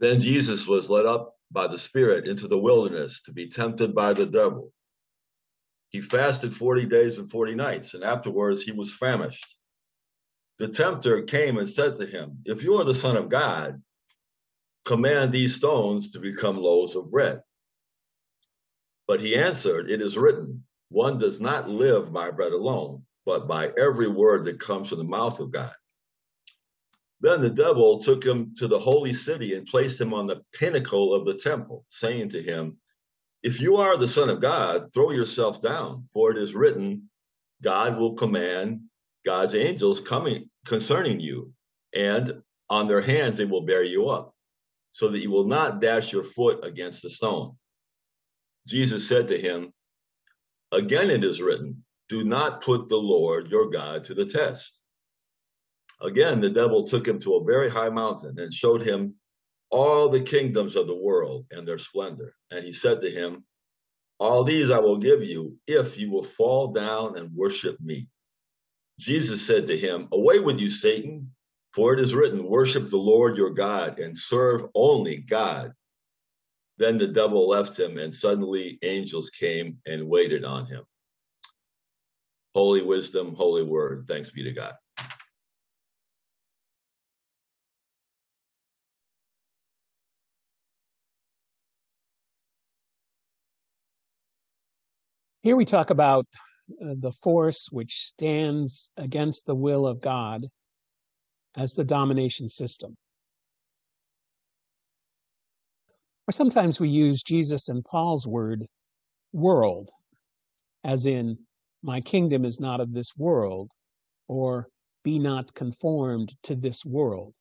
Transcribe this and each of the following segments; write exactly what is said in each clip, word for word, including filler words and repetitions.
Then Jesus was led up by the Spirit into the wilderness to be tempted by the devil. He fasted forty days and forty nights, and afterwards he was famished. The tempter came and said to him, "If you are the Son of God, command these stones to become loaves of bread." But he answered, "It is written, one does not live by bread alone, but by every word that comes from the mouth of God." Then the devil took him to the holy city and placed him on the pinnacle of the temple, saying to him, "If you are the Son of God, throw yourself down, for it is written, God will command God's angels coming concerning you, and on their hands they will bear you up, so that you will not dash your foot against a stone." Jesus said to him, "Again it is written, do not put the Lord your God to the test." Again, the devil took him to a very high mountain and showed him all the kingdoms of the world and their splendor. And he said to him, "All these I will give you if you will fall down and worship me." Jesus said to him, "Away with you, Satan, for it is written, worship the Lord your God and serve only God." Then the devil left him, and suddenly angels came and waited on him. Holy wisdom, holy word. Thanks be to God. Here we talk about uh, the force which stands against the will of God as the domination system. Or sometimes we use Jesus and Paul's word, world, as in, my kingdom is not of this world, or be not conformed to this world.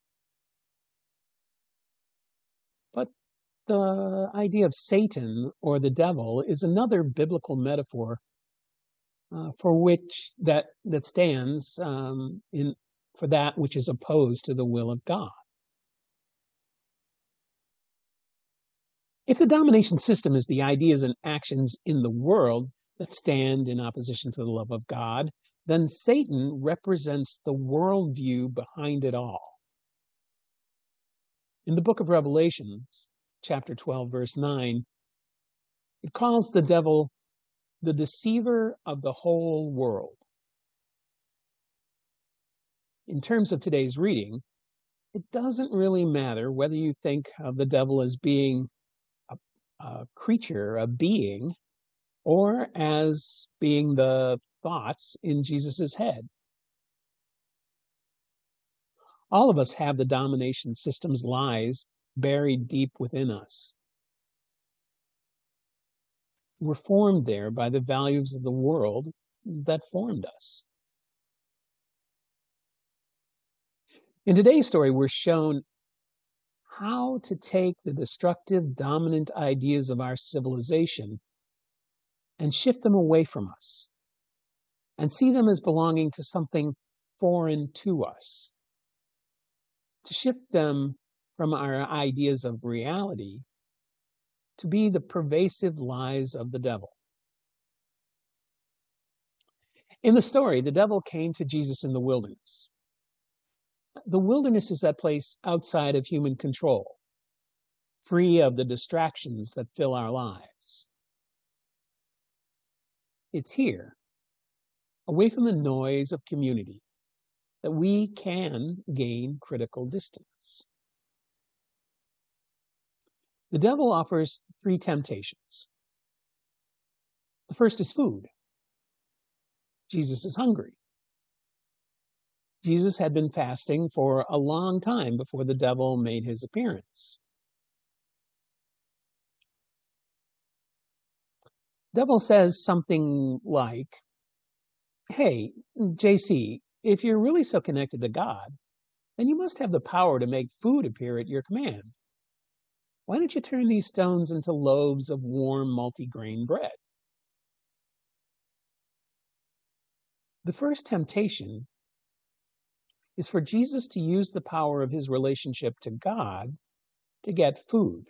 But the idea of Satan or the devil is another biblical metaphor uh, for which that that stands um, in for that which is opposed to the will of God. If the domination system is the ideas and actions in the world that stand in opposition to the love of God, then Satan represents the worldview behind it all. In the book of Revelation, chapter twelve, verse nine, it calls the devil the deceiver of the whole world. In terms of today's reading, it doesn't really matter whether you think of the devil as being a, a creature, a being, or as being the thoughts in Jesus's head. All of us have the domination system's lies buried deep within us. We're formed there by the values of the world that formed us. In today's story, we're shown how to take the destructive, dominant ideas of our civilization and shift them away from us and see them as belonging to something foreign to us. To shift them from our ideas of reality to be the pervasive lies of the devil. In the story, the devil came to Jesus in the wilderness. The wilderness is that place outside of human control, free of the distractions that fill our lives. It's here, away from the noise of community, that we can gain critical distance. The devil offers three temptations. The first is food. Jesus is hungry. Jesus had been fasting for a long time before the devil made his appearance. The devil says something like, "Hey, J C, if you're really so connected to God, then you must have the power to make food appear at your command. Why don't you turn these stones into loaves of warm multigrain bread?" The first temptation is for Jesus to use the power of his relationship to God to get food.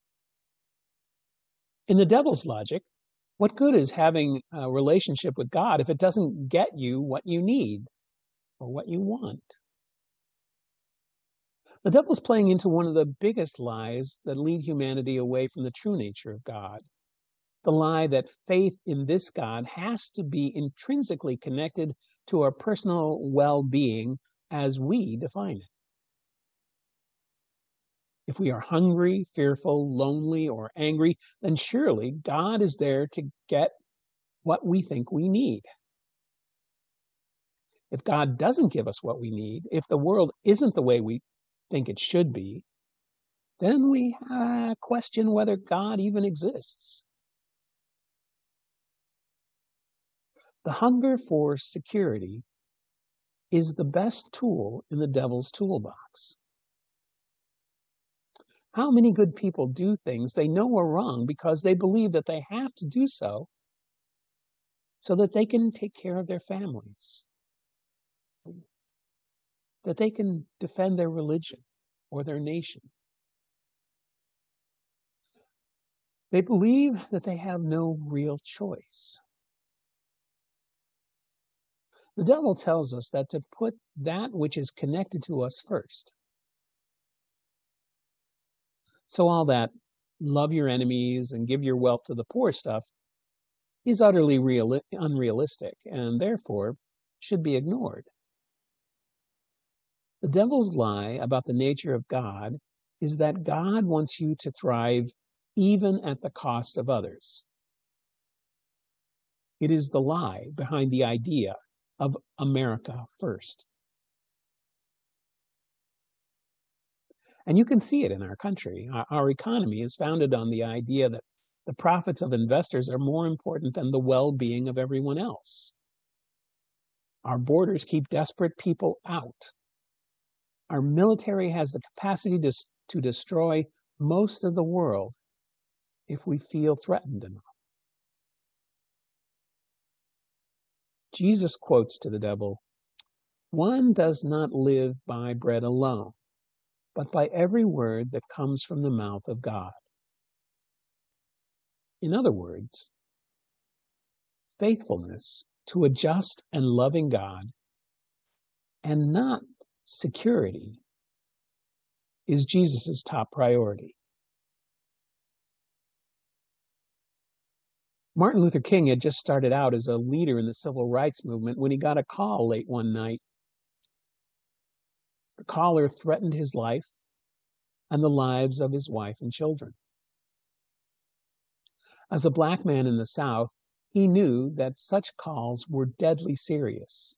In the devil's logic, what good is having a relationship with God if it doesn't get you what you need or what you want? The devil's playing into one of the biggest lies that lead humanity away from the true nature of God. The lie that faith in this God has to be intrinsically connected to our personal well-being as we define it. If we are hungry, fearful, lonely, or angry, then surely God is there to get what we think we need. If God doesn't give us what we need, if the world isn't the way we think it should be, then we uh, question whether God even exists. The hunger for security is the best tool in the devil's toolbox. How many good people do things they know are wrong because they believe that they have to do so so that they can take care of their families, that they can defend their religion or their nation. They believe that they have no real choice. The devil tells us that to put that which is connected to us first. So all that love your enemies and give your wealth to the poor stuff is utterly real, unrealistic and therefore should be ignored. The devil's lie about the nature of God is that God wants you to thrive even at the cost of others. It is the lie behind the idea of America first. And you can see it in our country. Our, our economy is founded on the idea that the profits of investors are more important than the well-being of everyone else. Our borders keep desperate people out. Our military has the capacity to, to destroy most of the world if we feel threatened enough. Jesus quotes to the devil, "One does not live by bread alone, but by every word that comes from the mouth of God." In other words, faithfulness to a just and loving God and not security is Jesus' top priority. Martin Luther King had just started out as a leader in the civil rights movement when he got a call late one night. The caller threatened his life and the lives of his wife and children. As a black man in the South, he knew that such calls were deadly serious.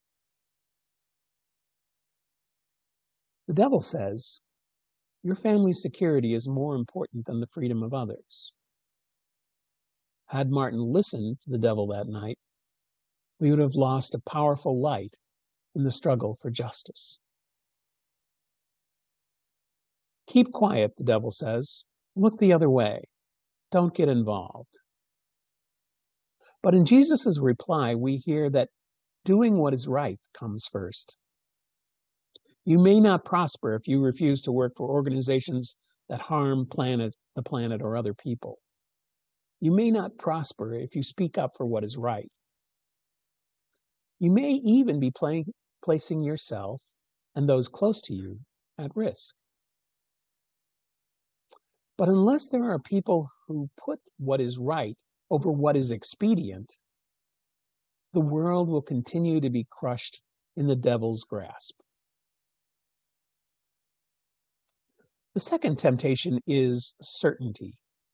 The devil says, your family's security is more important than the freedom of others. Had Martin listened to the devil that night, we would have lost a powerful light in the struggle for justice. Keep quiet, the devil says. Look the other way. Don't get involved. But in Jesus' reply, we hear that doing what is right comes first. You may not prosper if you refuse to work for organizations that harm planet, the planet or other people. You may not prosper if you speak up for what is right. You may even be playing, placing yourself and those close to you at risk. But unless there are people who put what is right over what is expedient, the world will continue to be crushed in the devil's grasp. The second temptation is certainty.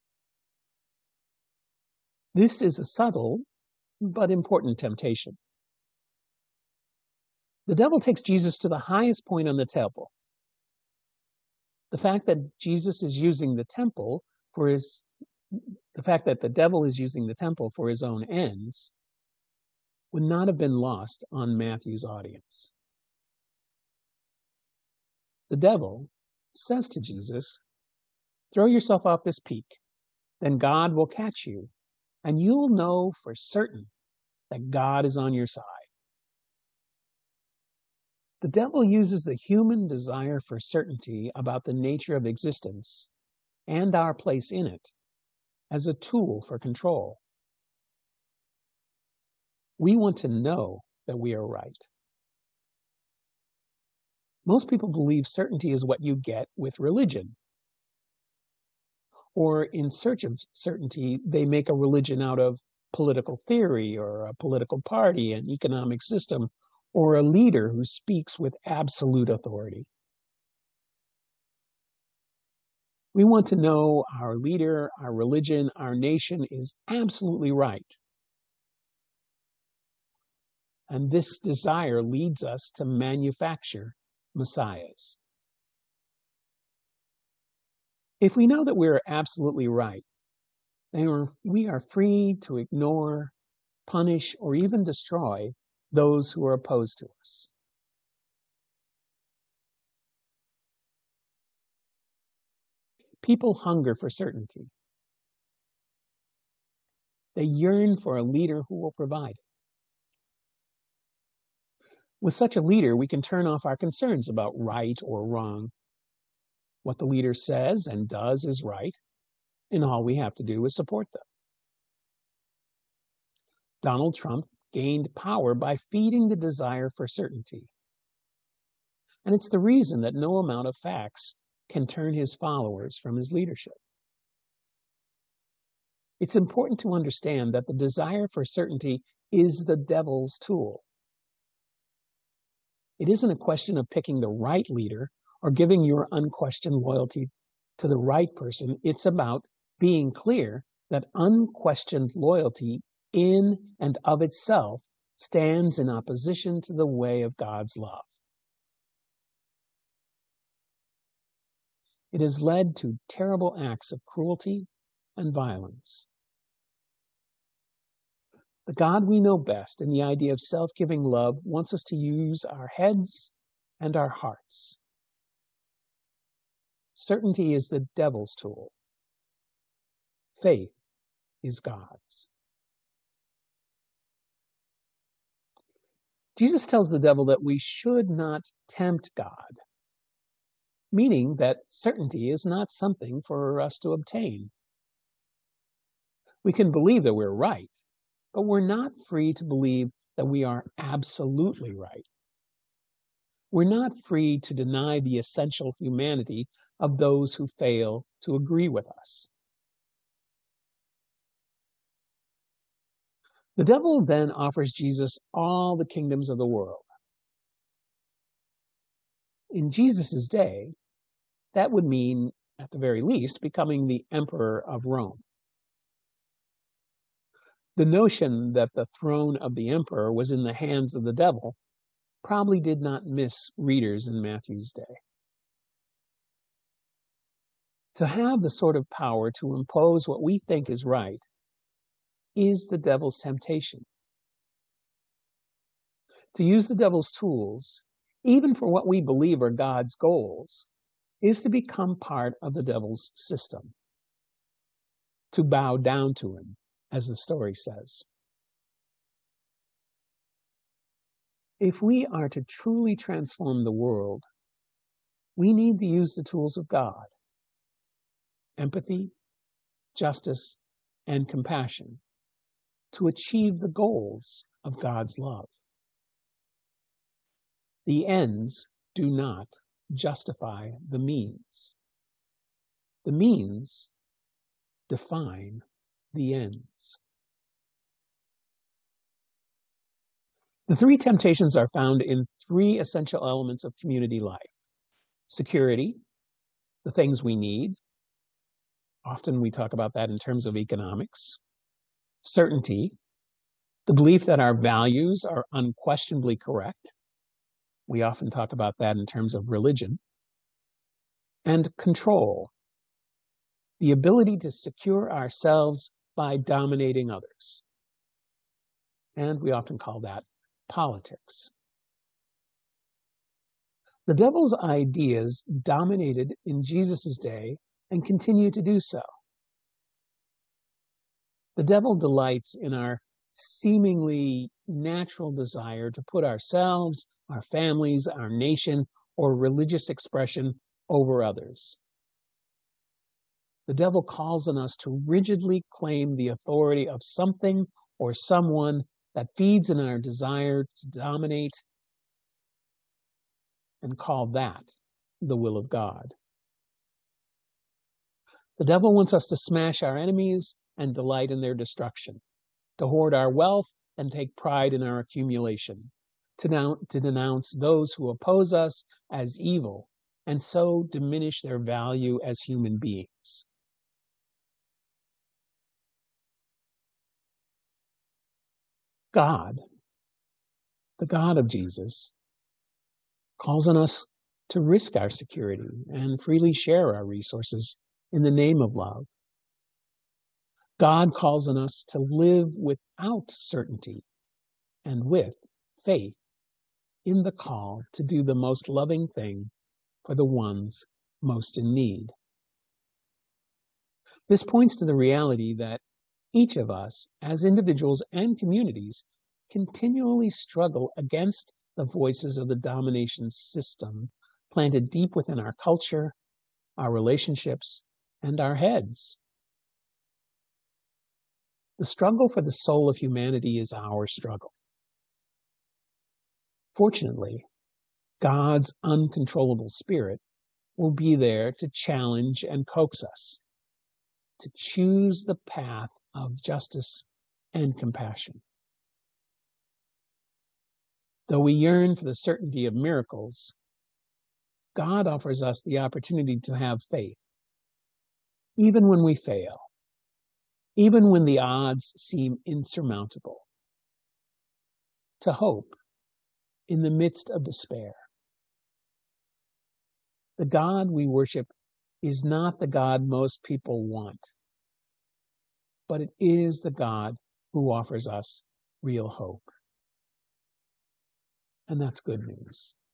This is a subtle but important temptation. The devil takes Jesus to the highest point on the temple. The fact that Jesus is using the temple for his, the fact that the devil is using the temple for his own ends would not have been lost on Matthew's audience. The devil says to Jesus, throw yourself off this peak, then God will catch you, and you'll know for certain that God is on your side. The devil uses the human desire for certainty about the nature of existence and our place in it as a tool for control. We want to know that we are right. Most people believe certainty is what you get with religion. Or in search of certainty, they make a religion out of political theory or a political party, an economic system, or a leader who speaks with absolute authority. We want to know our leader, our religion, our nation is absolutely right. And this desire leads us to manufacture messiahs. If we know that we are absolutely right, then we are free to ignore, punish, or even destroy those who are opposed to us. People hunger for certainty. They yearn for a leader who will provide it. With such a leader, we can turn off our concerns about right or wrong. What the leader says and does is right, and all we have to do is support them. Donald Trump gained power by feeding the desire for certainty. And it's the reason that no amount of facts can turn his followers from his leadership. It's important to understand that the desire for certainty is the devil's tool. It isn't a question of picking the right leader or giving your unquestioned loyalty to the right person. It's about being clear that unquestioned loyalty in and of itself stands in opposition to the way of God's love. It has led to terrible acts of cruelty and violence. The God we know best in the idea of self-giving love wants us to use our heads and our hearts. Certainty is the devil's tool. Faith is God's. Jesus tells the devil that we should not tempt God, meaning that certainty is not something for us to obtain. We can believe that we're right, but we're not free to believe that we are absolutely right. We're not free to deny the essential humanity of those who fail to agree with us. The devil then offers Jesus all the kingdoms of the world. In Jesus' day, that would mean, at the very least, becoming the emperor of Rome. The notion that the throne of the emperor was in the hands of the devil probably did not miss readers in Matthew's day. To have the sort of power to impose what we think is right is the devil's temptation. To use the devil's tools, even for what we believe are God's goals, is to become part of the devil's system, to bow down to him, as the story says. If we are to truly transform the world, we need to use the tools of God: empathy, justice, and compassion, to achieve the goals of God's love. The ends do not justify the means. The means define the ends. The three temptations are found in three essential elements of community life: security, the things we need. Often we talk about that in terms of economics. Certainty, the belief that our values are unquestionably correct. We often talk about that in terms of religion. And control, the ability to secure ourselves by dominating others. And we often call that politics. The devil's ideas dominated in Jesus' day and continue to do so. The devil delights in our seemingly natural desire to put ourselves, our families, our nation, or religious expression over others. The devil calls on us to rigidly claim the authority of something or someone that feeds in our desire to dominate and call that the will of God. The devil wants us to smash our enemies and delight in their destruction, to hoard our wealth and take pride in our accumulation, to, now, to denounce those who oppose us as evil, and so diminish their value as human beings. God, the God of Jesus, calls on us to risk our security and freely share our resources in the name of love. God calls on us to live without certainty and with faith in the call to do the most loving thing for the ones most in need. This points to the reality that each of us, as individuals and communities, continually struggle against the voices of the domination system planted deep within our culture, our relationships, and our heads. The struggle for the soul of humanity is our struggle. Fortunately, God's uncontrollable spirit will be there to challenge and coax us to choose the path of justice and compassion. Though we yearn for the certainty of miracles, God offers us the opportunity to have faith, even when we fail, even when the odds seem insurmountable, to hope in the midst of despair. The God we worship is not the God most people want, but it is the God who offers us real hope. And that's good news.